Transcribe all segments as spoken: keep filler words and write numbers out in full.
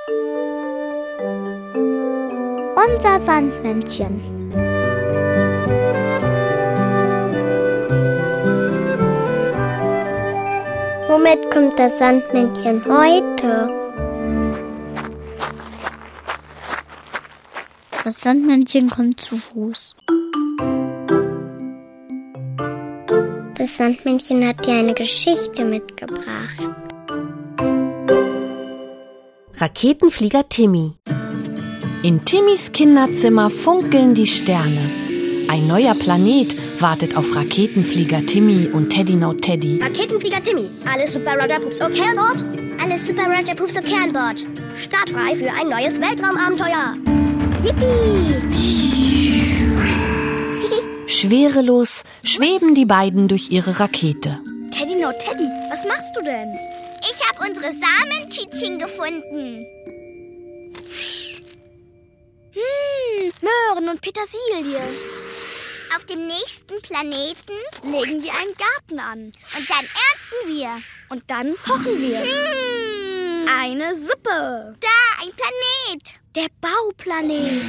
Unser Sandmännchen. Womit kommt das Sandmännchen heute? Das Sandmännchen kommt zu Fuß. Das Sandmännchen hat dir eine Geschichte mitgebracht. Raketenflieger Timmy. In Timmys Kinderzimmer funkeln die Sterne. Ein neuer Planet wartet auf Raketenflieger Timmy und Teddy No Teddy. Raketenflieger Timmy, alles Super Roger Pups okay an Bord? Alles Super Roger Pups okay an Bord. Startfrei für ein neues Weltraumabenteuer. Yippie! Schwerelos schweben die beiden durch ihre Rakete. Teddy No Teddy, was machst du denn? Ich habe unsere Samentütchen gefunden. Hm, Möhren und Petersilie. Auf dem nächsten Planeten legen wir einen Garten an. Und dann ernten wir. Und dann kochen wir. Hm. Eine Suppe. Da, ein Planet. Der Bauplanet.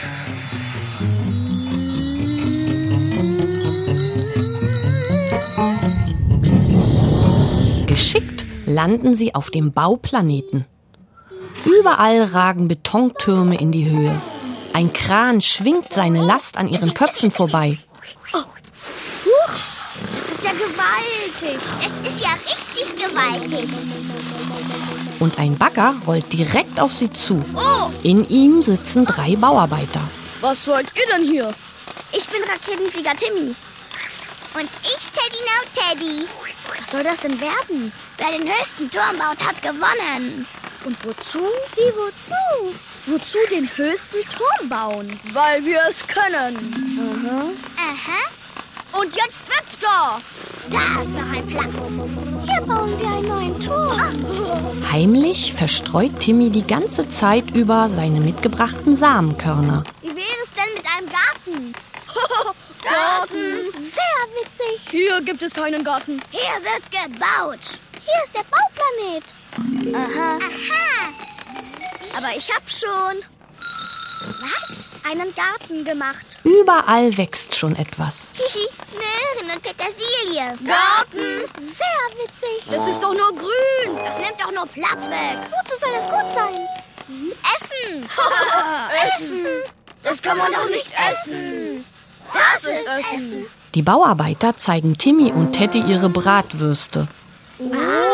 Geschickt landen sie auf dem Bauplaneten. Überall ragen Betontürme in die Höhe. Ein Kran schwingt seine Last an ihren Köpfen vorbei. Oh. Huch, das ist ja gewaltig. Es ist ja richtig gewaltig. Und ein Bagger rollt direkt auf sie zu. Oh. In ihm sitzen drei Bauarbeiter. Was wollt ihr denn hier? Ich bin Raketenflieger Timmy. Und ich Teddy No Teddy. Was soll das denn werden? Wer den höchsten Turm baut, hat gewonnen. Und wozu? Wie wozu? Wozu den höchsten Turm bauen? Weil wir es können. Aha. Aha. Und jetzt weg da! Da ist noch ein Platz. Hier bauen wir einen neuen Turm. Oh. Heimlich verstreut Timmy die ganze Zeit über seine mitgebrachten Samenkörner. Wie wäre es denn mit einem Garten? Garten! Sehr witzig. Hier gibt es keinen Garten. Hier wird gebaut. Hier ist der Bauplanet. Aha. Aha. Aber ich hab schon... Was? Einen Garten gemacht. Überall wächst schon etwas. Hihi, Möhren und Petersilie. Garten! Sehr witzig. Das ist doch nur grün. Das nimmt doch nur Platz weg. Wozu soll das gut sein? Essen! Essen! Das kann man doch nicht essen. Das ist Essen. Die Bauarbeiter zeigen Timmy und Teddy ihre Bratwürste. Oh.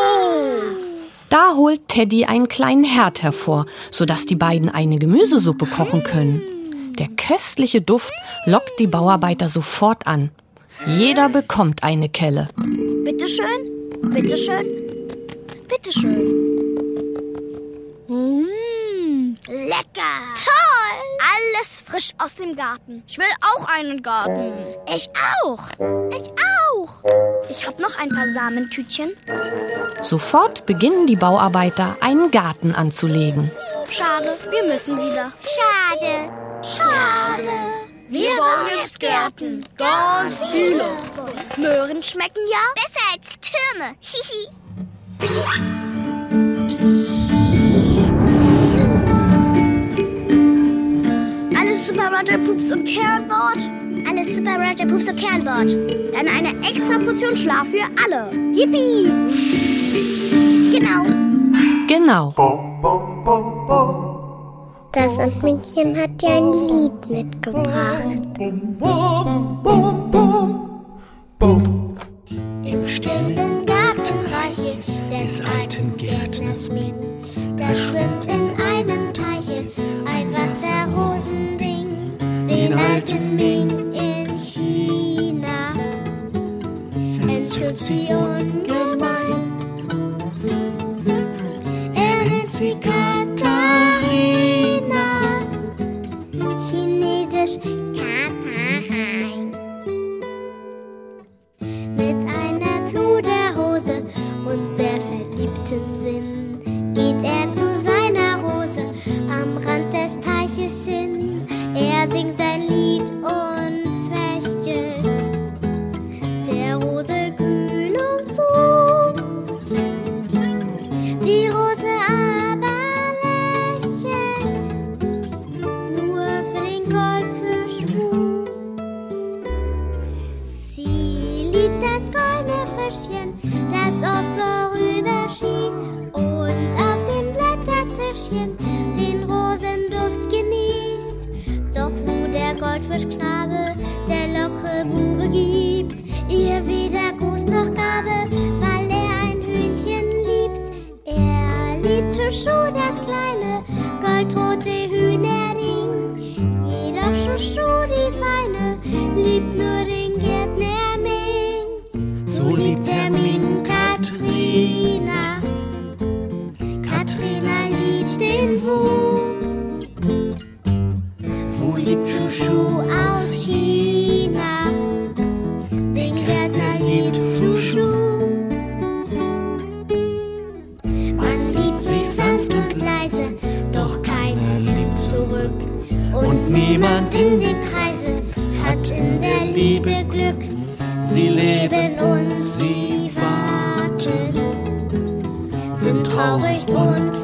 Da holt Teddy einen kleinen Herd hervor, sodass die beiden eine Gemüsesuppe kochen können. Der köstliche Duft lockt die Bauarbeiter sofort an. Jeder bekommt eine Kelle. Bitteschön, bitteschön, bitteschön. Mmh, lecker. Toll. Alles frisch aus dem Garten. Ich will auch einen Garten. Ich auch. Ich auch. Ich hab noch ein paar Samentütchen. Sofort beginnen die Bauarbeiter, einen Garten anzulegen. Schade, wir müssen wieder. Schade. Schade. Wir bauen jetzt Gärten. Ganz viele. Möhren schmecken ja besser als Türme. Hihi. Alles Super Roger Pups und Kernbord. Alles Super Roger Pups und Kernbord. Dann eine extra Portion Schlaf für alle. Yippie! Genau. Genau. Das Sandmännchen hat dir ein Lied mitgebracht. Im stillen Gartenreiche des alten Gärtners Min, da schwimmt in einem Teiche ein Wasserrosending, den alten Ming in China entführt sie ungemein. Er nennt sie Katharina, chinesisch Katharin. Mit einer Pluderhose und sehr verliebten Sinn geht er zu seiner Rose am Rand des Teiches hin. Er singt ein Lied und fächelt der Rose Kühlung zu. Die Rose aber Hühnchen den Rosenduft genießt. Doch wo der Goldfischknabe der lockere Bube gibt ihr weder Gruß noch Gabe, weil er ein Hühnchen liebt. Er liebt Schuschu, das kleine goldrote Hühnerring. Jedoch Schuschu, die Feine, liebt nur den Gärtner Ming. So liebt er Ming Katrina. Katrina liebt den Wu. Wo liebt Schuschu aus China? Den Gärtner liebt Schuschu. Man liebt sich sanft und leise, doch keiner liebt zurück. Und niemand in dem Kreise hat in der Liebe Glück. Sie leben und sie warten, sind traurig und